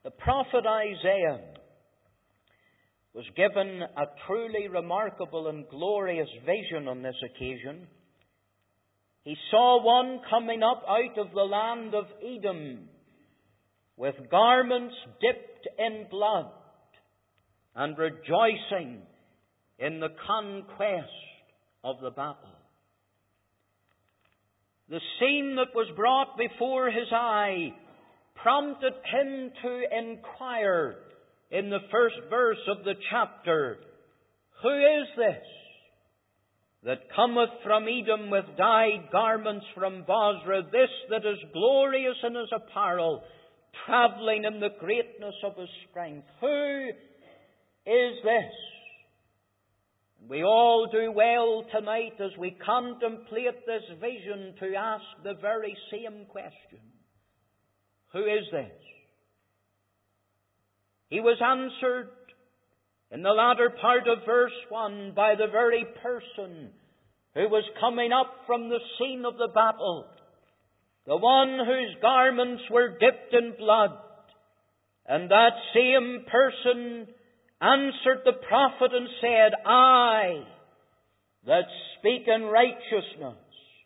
The prophet Isaiah was given a truly remarkable and glorious vision on this occasion. He saw one coming up out of the land of Edom with garments dipped in blood and rejoicing in the conquest of the battle. The scene that was brought before his eye prompted him to inquire in the first verse of the chapter, "Who is this that cometh from Edom with dyed garments from Bozrah, this that is glorious in his apparel, travelling in the greatness of his strength? Who is this?" We all do well tonight as we contemplate this vision to ask the very same question. Who is this? He was answered in the latter part of verse 1 by the very person who was coming up from the scene of the battle, the one whose garments were dipped in blood. And that same person answered the prophet and said, "I that speak in righteousness,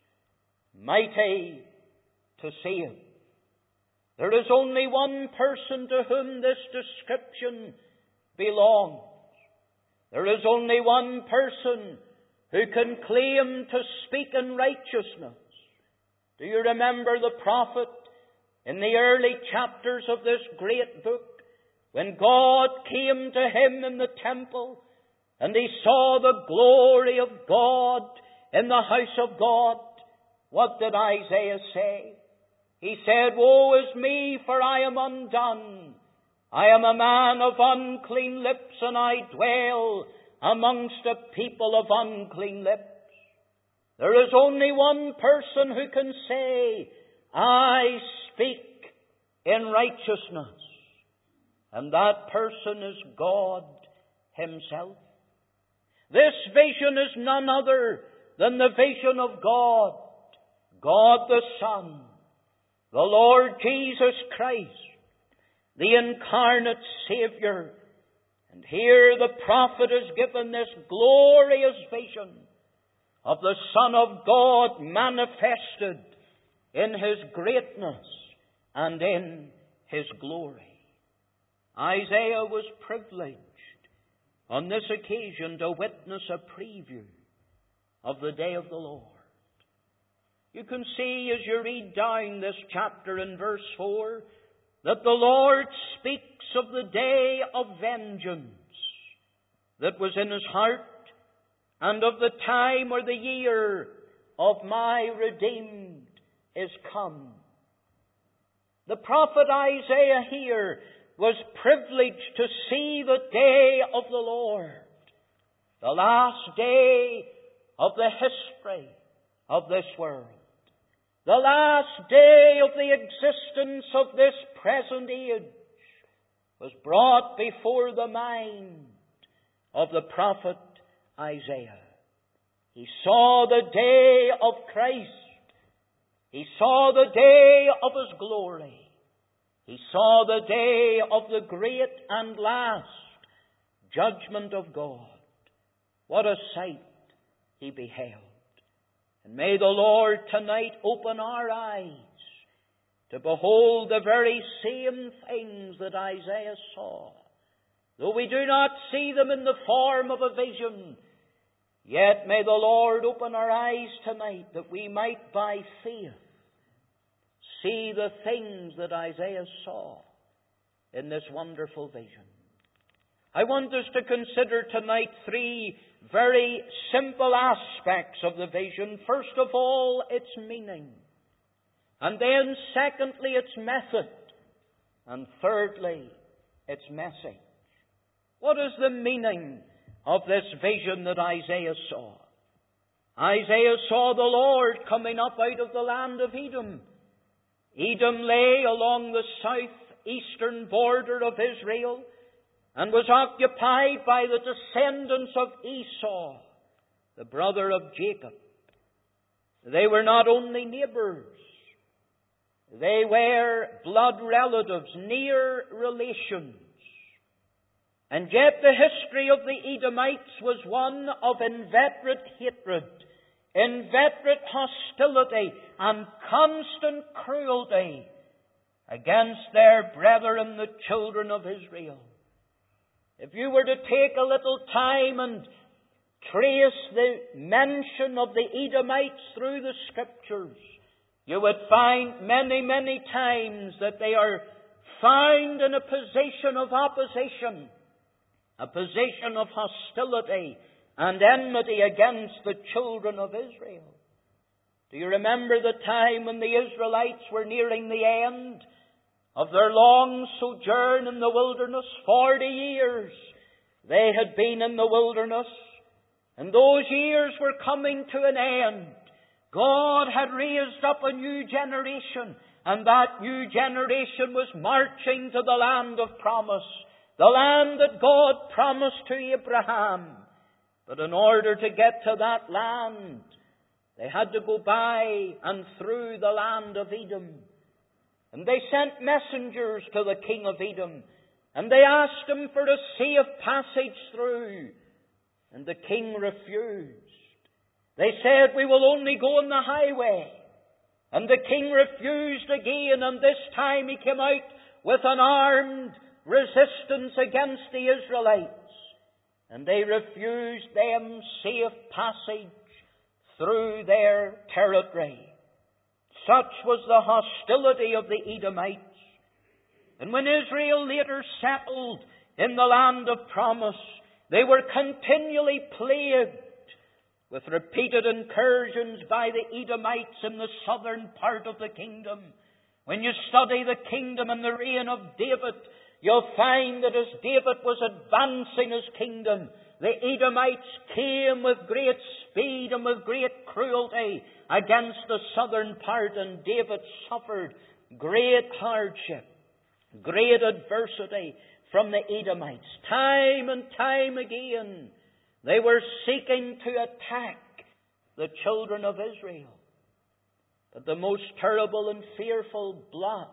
mighty to save." There is only one person to whom this description belongs. There is only one person who can claim to speak in righteousness. Do you remember the prophet in the early chapters of this great book, when God came to him in the temple and he saw the glory of God in the house of God? What did Isaiah say? He said, "Woe is me, for I am undone. I am a man of unclean lips, and I dwell amongst a people of unclean lips." There is only one person who can say, "I speak in righteousness." And that person is God Himself. This vision is none other than the vision of God, God the Son, the Lord Jesus Christ, the incarnate Savior. And here the prophet is given this glorious vision of the Son of God manifested in His greatness and in His glory. Isaiah was privileged on this occasion to witness a preview of the day of the Lord. You can see as you read down this chapter in verse 4 that the Lord speaks of the day of vengeance that was in His heart and of the time or the year of my redeemed is come. The prophet Isaiah here was privileged to see the day of the Lord, the last day of the history of this world, the last day of the existence of this present age, was brought before the mind of the prophet Isaiah. He saw the day of Christ. He saw the day of His glory. He saw the day of the great and last judgment of God. What a sight he beheld. And may the Lord tonight open our eyes to behold the very same things that Isaiah saw. Though we do not see them in the form of a vision, yet may the Lord open our eyes tonight that we might by faith see the things that Isaiah saw in this wonderful vision. I want us to consider tonight three very simple aspects of the vision. First of all, its meaning. And then secondly, its method. And thirdly, its message. What is the meaning of this vision that Isaiah saw? Isaiah saw the Lord coming up out of the land of Edom. Edom lay along the southeastern border of Israel and was occupied by the descendants of Esau, the brother of Jacob. They were not only neighbors, They were blood relatives, near relations. And yet the history of the Edomites was one of inveterate hatred, inveterate hostility, and constant cruelty against their brethren, the children of Israel. If you were to take a little time and trace the mention of the Edomites through the Scriptures, you would find many, many times that they are found in a position of opposition, a position of hostility and enmity against the children of Israel. Do you remember the time when the Israelites were nearing the end of their long sojourn in the wilderness? 40 years they had been in the wilderness, and those years were coming to an end. God had raised up a new generation, and that new generation was marching to the land of promise, the land that God promised to Abraham. But in order to get to that land, they had to go by and through the land of Edom. And they sent messengers to the king of Edom, and they asked him for a safe passage through. And the king refused. They said, "We will only go on the highway." And the king refused again, and this time he came out with an armed resistance against the Israelites. And they refused them safe passage through their territory. Such was the hostility of the Edomites. And when Israel later settled in the land of promise, they were continually plagued with repeated incursions by the Edomites in the southern part of the kingdom. When you study the kingdom and the reign of David, you'll find that as David was advancing his kingdom, the Edomites came with great speed and with great cruelty against the southern part, and David suffered great hardship, great adversity from the Edomites. Time and time again, they were seeking to attack the children of Israel. But the most terrible and fearful blot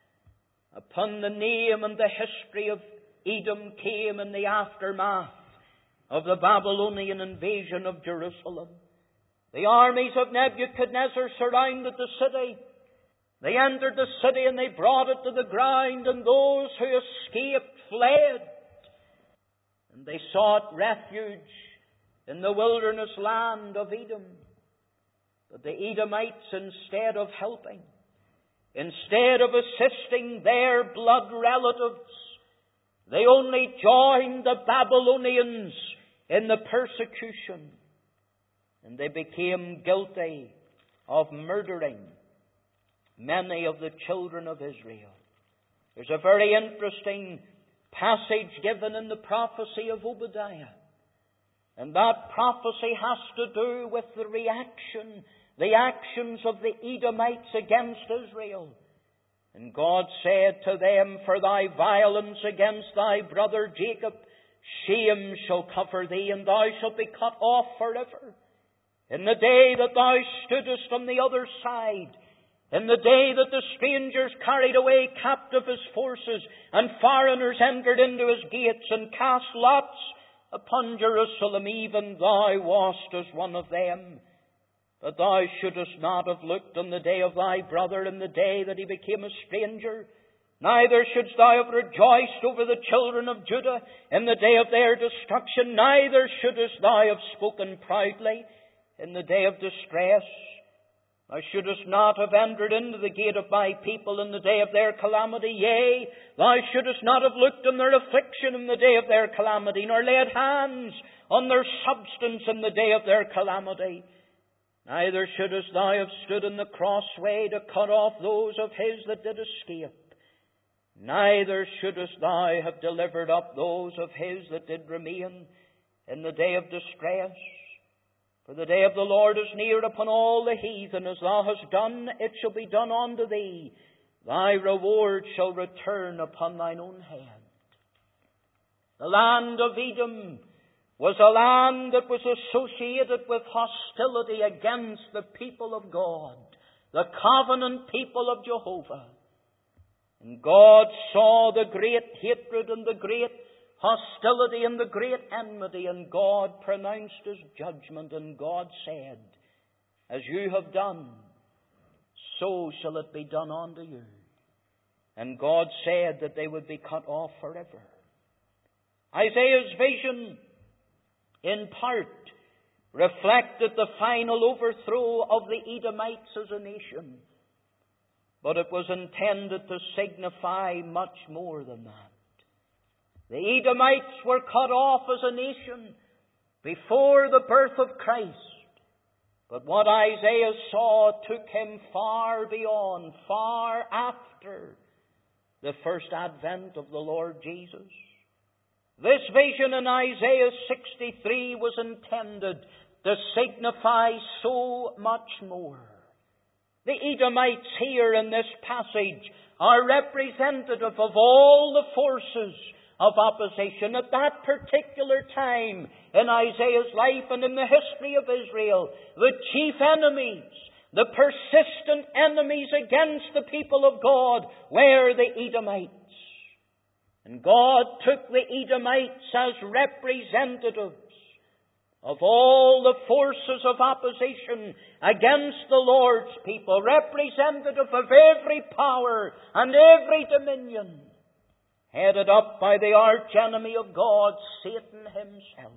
upon the name and the history of Edom came in the aftermath of the Babylonian invasion of Jerusalem. The armies of Nebuchadnezzar surrounded the city. They entered the city and they brought it to the ground, and those who escaped fled. And they sought refuge in the wilderness land of Edom. But the Edomites, instead of helping, instead of assisting their blood relatives, they only joined the Babylonians in the persecution. And they became guilty of murdering many of the children of Israel. There's a very interesting passage given in the prophecy of Obadiah. And that prophecy has to do with the reaction, the actions of the Edomites against Israel. And God said to them, "For thy violence against thy brother Jacob, shame shall cover thee, and thou shalt be cut off forever. In the day that thou stoodest on the other side, in the day that the strangers carried away captive his forces, and foreigners entered into his gates, and cast lots upon Jerusalem, even thou wast as one of them. But thou shouldest not have looked on the day of thy brother, in the day that he became a stranger. Neither shouldst thou have rejoiced over the children of Judah in the day of their destruction. Neither shouldest thou have spoken proudly in the day of distress. Thou shouldest not have entered into the gate of my people in the day of their calamity. Yea, thou shouldest not have looked on their affliction in the day of their calamity, nor laid hands on their substance in the day of their calamity. Neither shouldest thou have stood in the crossway to cut off those of his that did escape. Neither shouldest thou have delivered up those of his that did remain in the day of distress. For the day of the Lord is near upon all the heathen. As thou hast done, it shall be done unto thee. Thy reward shall return upon thine own head." The land of Edom was a land that was associated with hostility against the people of God. the covenant people of Jehovah. And God saw the great hatred and the great hostility and the great enmity, and God pronounced His judgment, and God said, as you have done, so shall it be done unto you. And God said that they would be cut off forever. Isaiah's vision, in part, reflected the final overthrow of the Edomites as a nation. But it was intended to signify much more than that. The Edomites were cut off as a nation before the birth of Christ. But what Isaiah saw took him far beyond, far after the first advent of the Lord Jesus. This vision in Isaiah 63 was intended to signify so much more. The Edomites here in this passage are representative of all the forces of opposition at that particular time in Isaiah's life and in the history of Israel. The chief enemies, the persistent enemies against the people of God were the Edomites. And God took the Edomites as representatives of all the forces of opposition against the Lord's people, representative of every power and every dominion, headed up by the archenemy of God, Satan himself.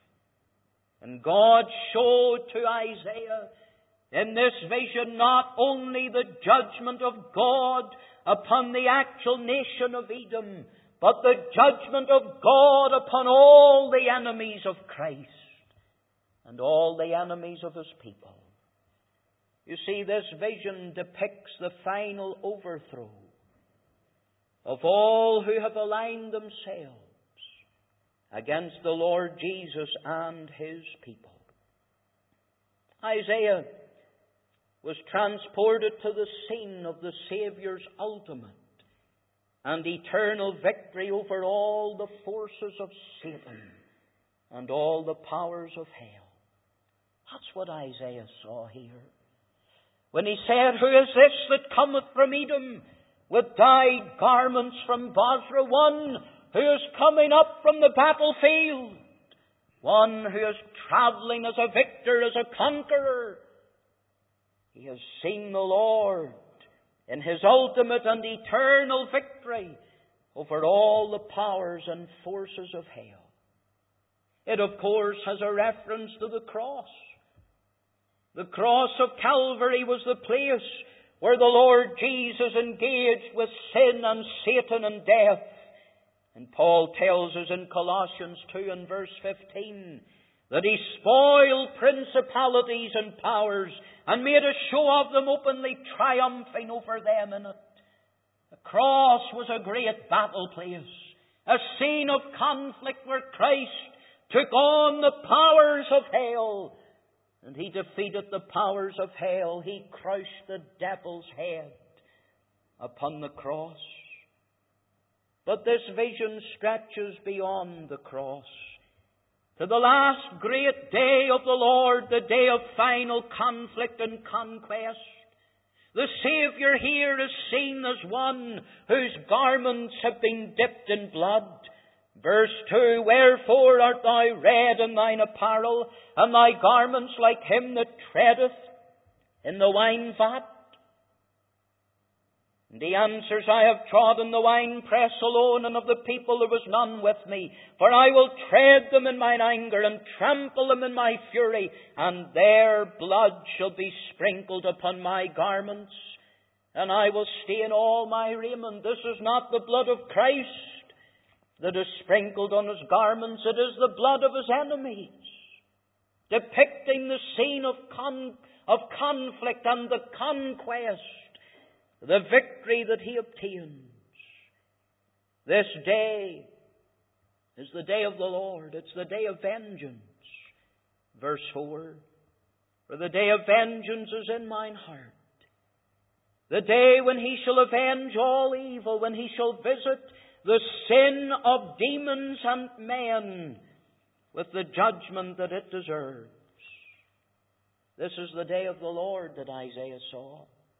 And God showed to Isaiah in this vision not only the judgment of God upon the actual nation of Edom, but the judgment of God upon all the enemies of Christ and all the enemies of His people. You see, this vision depicts the final overthrow of all who have aligned themselves against the Lord Jesus and His people. Isaiah was transported to the scene of the Saviour's ultimate and eternal victory over all the forces of Satan and all the powers of hell. That's what Isaiah saw here. When he said, "Who is this that cometh from Edom with dyed garments from Bozrah?" One who is coming up from the battlefield. One who is traveling as a victor, as a conqueror. He has seen the Lord in His ultimate and eternal victory over all the powers and forces of hell. It, of course, has a reference to the cross. The cross of Calvary was the place where the Lord Jesus engaged with sin and Satan and death. And Paul tells us in Colossians 2 and verse 15 that He spoiled principalities and powers and made a show of them openly, triumphing over them in it. The cross was a great battle place, a scene of conflict where Christ took on the powers of hell, and He defeated the powers of hell. He crushed the devil's head upon the cross. But this vision stretches beyond the cross to the last great day of the Lord, the day of final conflict and conquest. The Saviour here is seen as one whose garments have been dipped in blood. Verse 2, "Wherefore art thou red in thine apparel, and thy garments like him that treadeth in the wine vat?" And He answers, "I have trodden the winepress alone, and of the people there was none with me. For I will tread them in mine anger, and trample them in my fury, and their blood shall be sprinkled upon my garments, and I will stain all my raiment." This is not the blood of Christ that is sprinkled on His garments. It is the blood of His enemies, depicting the scene of conflict and the conquest, the victory that He obtains. This day is the day of the Lord. It's the day of vengeance. Verse 4, "For the day of vengeance is in mine heart. The day when He shall avenge all evil, when He shall visit the sin of demons and men with the judgment that it deserves." This is the day of the Lord that Isaiah saw.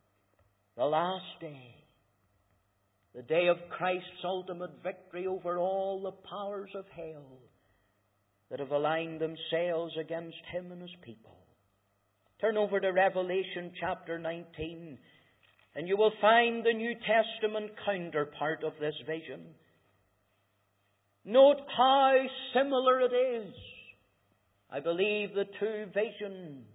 the last day, the day of Christ's ultimate victory over all the powers of hell that have aligned themselves against Him and His people. Turn over to Revelation chapter 19, and you will find the New Testament counterpart of this vision. Note how similar it is. I believe the two visions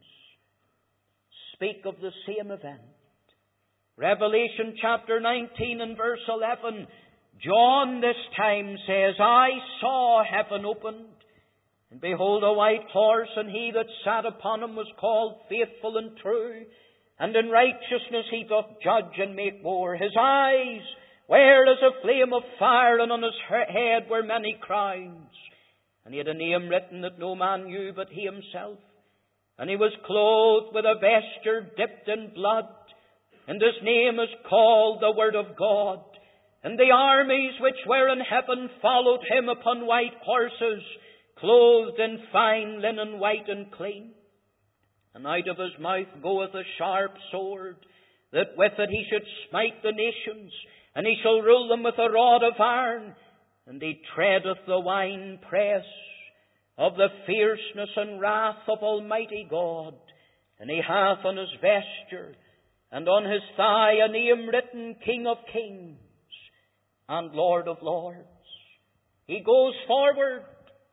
speak of the same event. Revelation chapter 19 and verse 11, John this time says, I saw heaven opened, and behold a white horse, and he that sat upon him was called Faithful and True, and in righteousness he doth judge and make war. His eyes were as a flame of fire, and on his head were many crowns. And he had a name written that no man knew but he himself. And he was clothed with a vesture dipped in blood, and his name is called the Word of God. And the armies which were in heaven followed him upon white horses, clothed in fine linen, white and clean. And out of his mouth goeth a sharp sword, that with it he should smite the nations, and he shall rule them with a rod of iron. And he treadeth the winepress of the fierceness and wrath of Almighty God. And he hath on his vesture and on his thigh a name written, King of Kings and Lord of Lords. He goes forward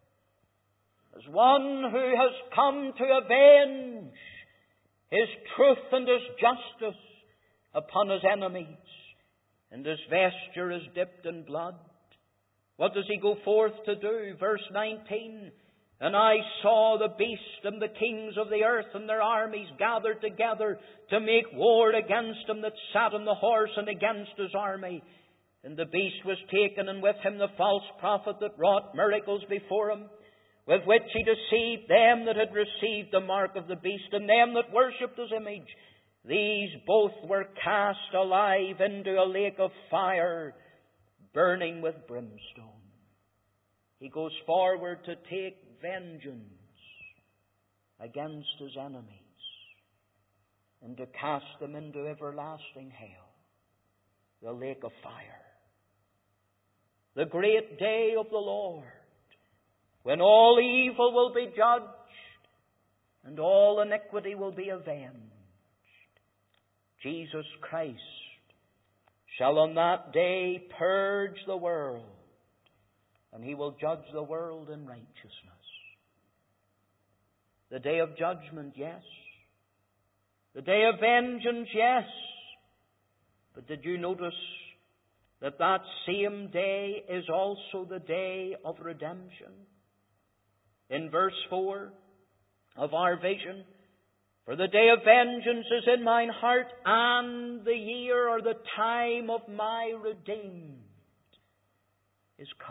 as one who has come to avenge His truth and His justice upon His enemies. And His vesture is dipped in blood. What does He go forth to do? Verse 19, And I saw the beast and the kings of the earth and their armies gathered together to make war against him that sat on the horse and against his army. And the beast was taken, and with him the false prophet that wrought miracles before him, with which he deceived them that had received the mark of the beast and them that worshipped his image. These both were cast alive into a lake of fire, burning with brimstone. He goes forward to take vengeance against his enemies and to cast them into everlasting hell, the lake of fire. The great day of the Lord, when all evil will be judged and all iniquity will be avenged. Jesus Christ shall on that day purge the world, and He will judge the world in righteousness. The day of judgment, yes. The day of vengeance, yes. But did you notice that that same day is also the day of redemption? In verse 4 of our vision, For the day of vengeance is in mine heart, and the year or the time of my redeemed is come.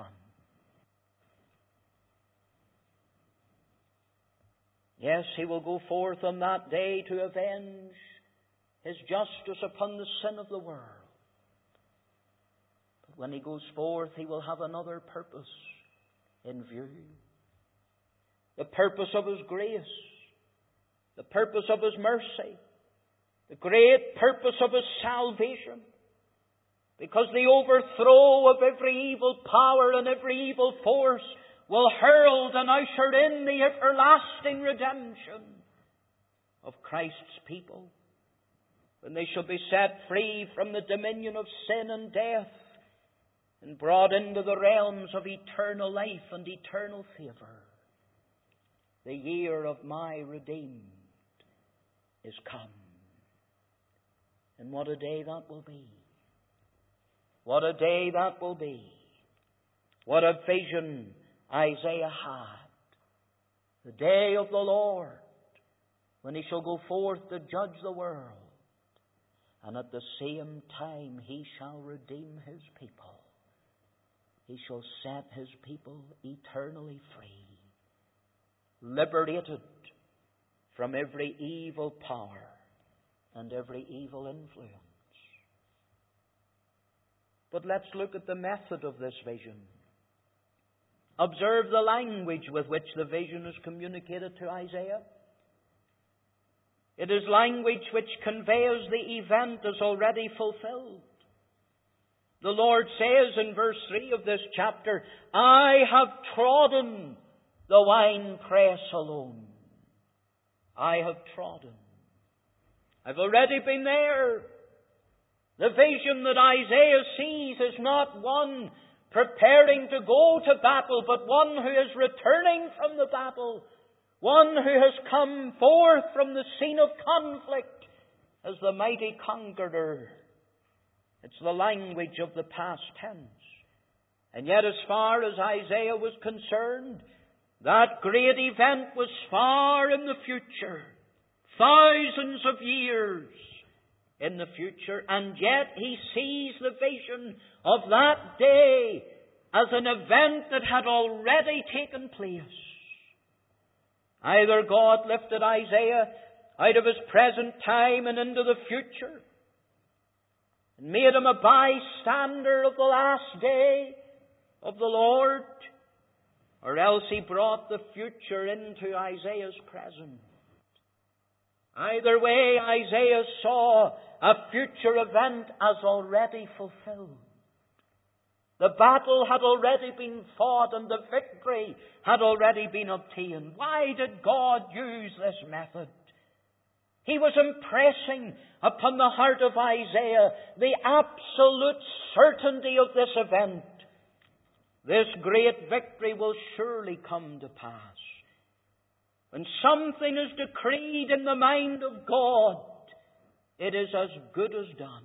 Yes, He will go forth on that day to avenge His justice upon the sin of the world. But when He goes forth, He will have another purpose in view. The purpose of His grace, the purpose of His mercy, the great purpose of His salvation. Because the overthrow of every evil power and every evil force will herald and usher in the everlasting redemption of Christ's people, when they shall be set free from the dominion of sin and death and brought into the realms of eternal life and eternal favor. The year of my redeemed is come. And what a day that will be. What a day that will be. What a vision Isaiah had. The day of the Lord, when He shall go forth to judge the world, and at the same time He shall redeem His people. He shall set His people eternally free, liberated from every evil power and every evil influence. But let's look at the method of this vision. Observe the language with which the vision is communicated to Isaiah. It is language which conveys the event as already fulfilled. The Lord says in verse 3 of this chapter, I have trodden the winepress alone. I have trodden. I've already been there. The vision that Isaiah sees is not one preparing to go to battle, but one who is returning from the battle. One who has come forth from the scene of conflict as the mighty conqueror. It's the language of the past tense. And yet, as far as Isaiah was concerned, that great event was far in the future. Thousands of years in the future. And yet he sees the vision of that day as an event that had already taken place. Either God lifted Isaiah out of his present time and into the future, and made him a bystander of the last day of the Lord, or else he brought the future into Isaiah's present. Either way, Isaiah saw a future event as already fulfilled. The battle had already been fought and the victory had already been obtained. Why did God use this method? He was impressing upon the heart of Isaiah the absolute certainty of this event. This great victory will surely come to pass. When something is decreed in the mind of God, it is as good as done.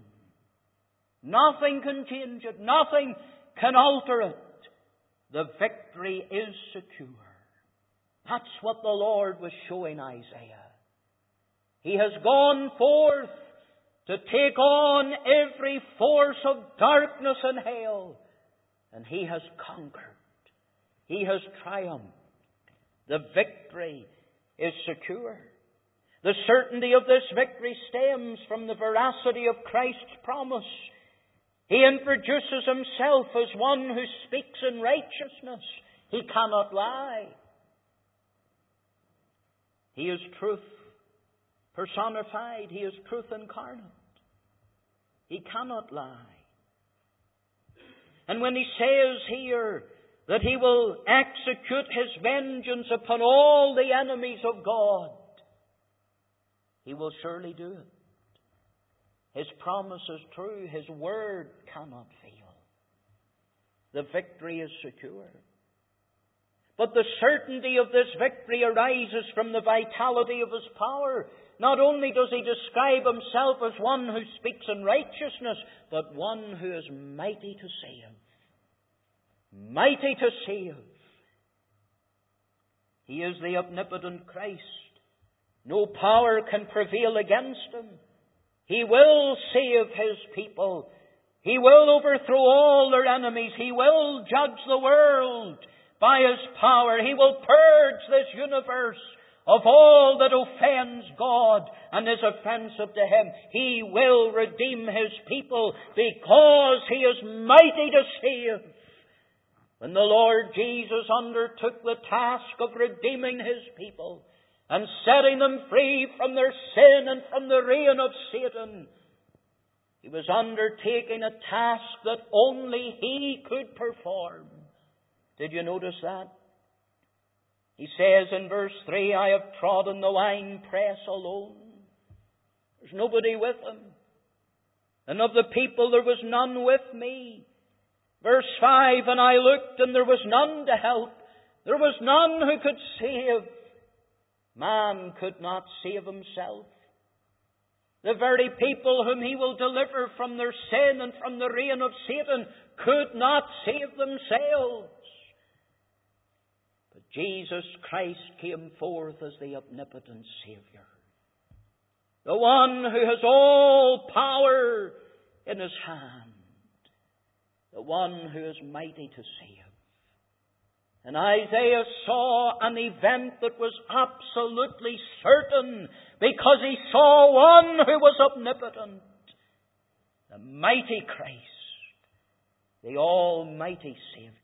Nothing can change it. Nothing can alter it. The victory is secure. That's what the Lord was showing Isaiah. He has gone forth to take on every force of darkness and hell. And he has conquered. He has triumphed. The victory is secure. The certainty of this victory stems from the veracity of Christ's promise. He introduces himself as one who speaks in righteousness. He cannot lie. He is truth personified. He is truth incarnate. He cannot lie. And when he says here that he will execute his vengeance upon all the enemies of God, he will surely do it. His promise is true. His word cannot fail. The victory is secure. But the certainty of this victory arises from the vitality of his power. Not only does he describe himself as one who speaks in righteousness, but one who is mighty to save. Mighty to save. He is the omnipotent Christ. No power can prevail against him. He will save his people. He will overthrow all their enemies. He will judge the world by his power. He will purge this universe of all that offends God and is offensive to him. He will redeem his people because he is mighty to save. When the Lord Jesus undertook the task of redeeming his people and setting them free from their sin and from the reign of Satan, he was undertaking a task that only he could perform. Did you notice that? He says in verse 3, I have trodden the winepress alone. There's nobody with him. And of the people there was none with me. Verse 5, and I looked and there was none to help. There was none who could save. Man could not save himself. The very people whom he will deliver from their sin and from the reign of Satan could not save themselves. But Jesus Christ came forth as the omnipotent Savior. The one who has all power in his hand. The one who is mighty to save. And Isaiah saw an event that was absolutely certain because he saw one who was omnipotent. The mighty Christ. The almighty Savior.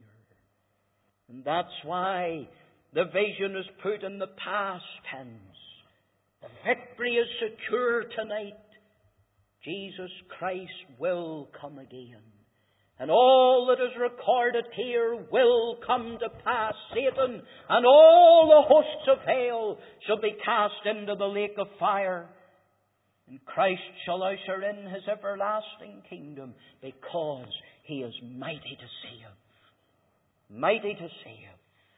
And that's why the vision is put in the past tense. The victory is secure tonight. Jesus Christ will come again. And all that is recorded here will come to pass. Satan and all the hosts of hell shall be cast into the lake of fire. And Christ shall usher in His everlasting kingdom, because He is mighty to save. Mighty to save.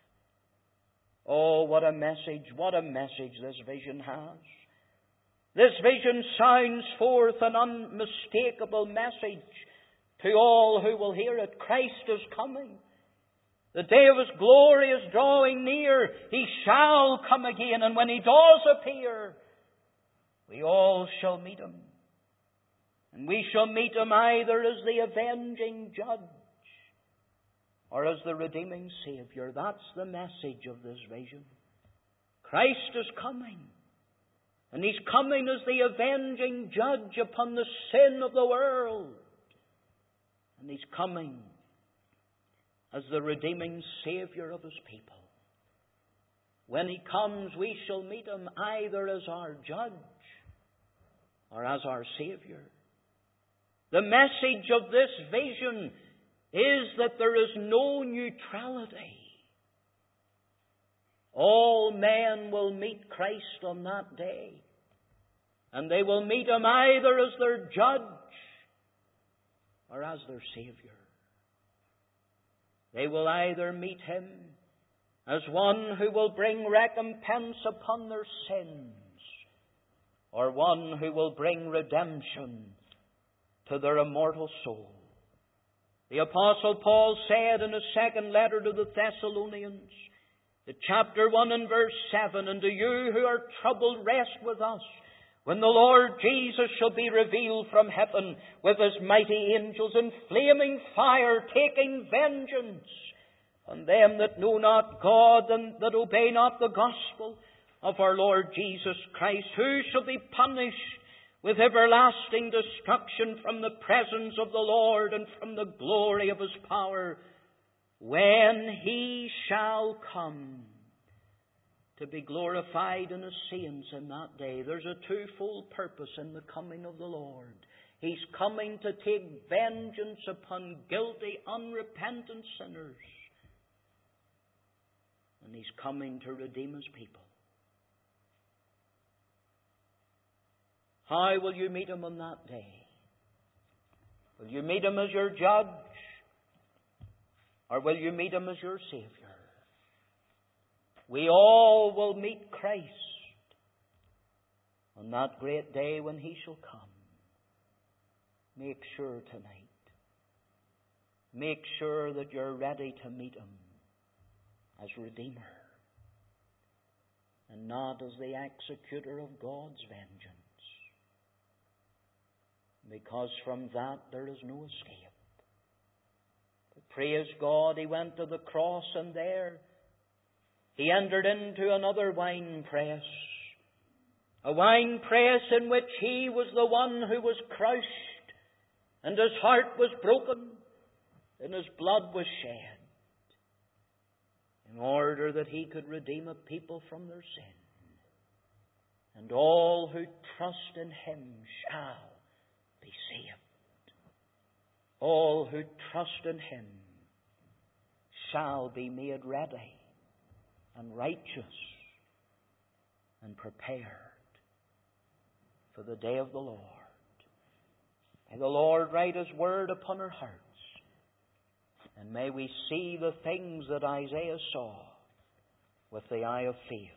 Oh, what a message this vision has. This vision sounds forth an unmistakable message to all who will hear it. Christ is coming. The day of His glory is drawing near. He shall come again, and when He does appear, we all shall meet Him. And we shall meet Him either as the avenging judge or as the redeeming Saviour. That's the message of this vision. Christ is coming. And He's coming as the avenging judge upon the sin of the world. And He's coming as the redeeming Saviour of His people. When He comes, we shall meet Him either as our judge or as our Saviour. The message of this vision is that there is no neutrality. All men will meet Christ on that day. And they will meet Him either as their judge or as their Saviour. They will either meet Him as one who will bring recompense upon their sins, or one who will bring redemption to their immortal soul. The Apostle Paul said in his second letter to the Thessalonians, chapter 1 and verse 7, "And to you who are troubled, rest with us, when the Lord Jesus shall be revealed from heaven with His mighty angels in flaming fire, taking vengeance on them that know not God and that obey not the gospel of our Lord Jesus Christ, who shall be punished with everlasting destruction from the presence of the Lord and from the glory of His power, when He shall come to be glorified in His saints in that day." There's a twofold purpose in the coming of the Lord. He's coming to take vengeance upon guilty, unrepentant sinners. And He's coming to redeem His people. How will you meet Him on that day? Will you meet Him as your judge? Or will you meet Him as your Saviour? We all will meet Christ on that great day when He shall come. Make sure tonight. Make sure that you're ready to meet Him as Redeemer, and not as the executor of God's vengeance. Because from that there is no escape. But praise God, He went to the cross, and there He entered into another winepress. A winepress in which He was the one who was crushed, and His heart was broken, and His blood was shed, in order that He could redeem a people from their sin. And all who trust in Him shall be saved. All who trust in Him shall be made ready and righteous and prepared for the day of the Lord. May the Lord write His word upon our hearts, and may we see the things that Isaiah saw with the eye of faith.